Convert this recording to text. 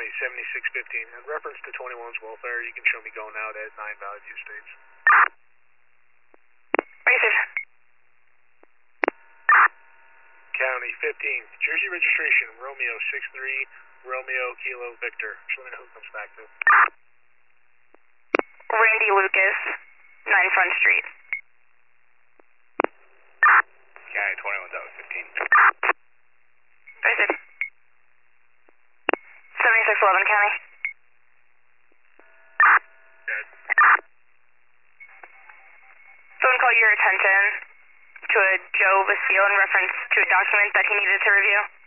County, 7615. In reference to 21's welfare, you can show me going out at 9 Valley View Estates. Racers. County, 15. Jersey registration, Romeo 63, Romeo Kilo Victor. Show me who comes back to. Randy Lucas, 9 Front Street. County 21,15. Racers. 7611 County. Good. Someone call your attention to a Joe Basile in reference to a document that he needed to review.